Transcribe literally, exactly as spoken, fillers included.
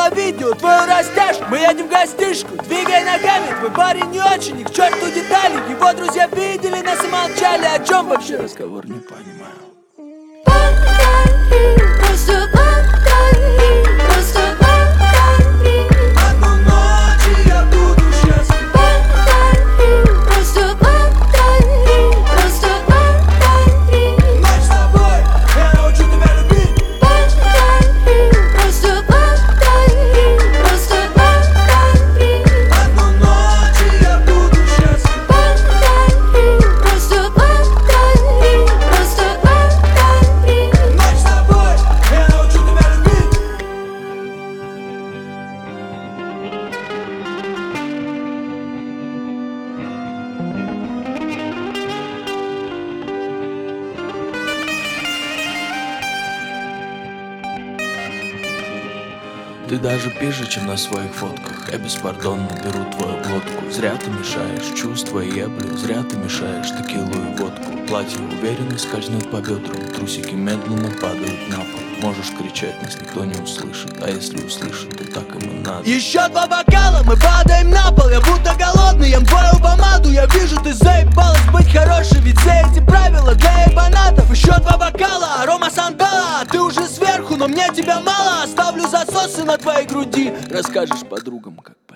видела видео, твою растяжку. Мы едем в гостишку, двигай ногами. Твой парень не очень, и к черту детали. Его друзья видели нас и молчали. О чем вообще разговор, не понимаю. Повтори, просто повтори, просто повтори. Одну ночь и я буду счастлив. Повтори, просто повтори, просто повтори. Ночь с тобой, я научу тебя любить. Повтори, просто повтори, просто повтори. Одну ночь и я буду счастлив. Повтори, просто повтори, просто повтори. Ночь с тобой, я научу тебя любить. Ты даже пиже, чем на своих фотках. Я беспардонно беру твою глотку. Зря ты мешаешь, чувства еблю. Зря ты мешаешь текилу и водку. Платье уверенно скользнет по бедрам. Трусики медленно падают на пол. Можешь кричать, нас никто не услышит. А если услышит, то так им и надо. Еще два бокала, мы падаем на пол. Я будто голодный, ем твою помаду. Я вижу, ты заебалась быть хорошей. Ведь все эти правила для ебанатов. Еще два бокала, арома сандала. Ты уже сверху, но мне тебя мало. Оставлю засосы на твоей груди. Расскажешь подругам, как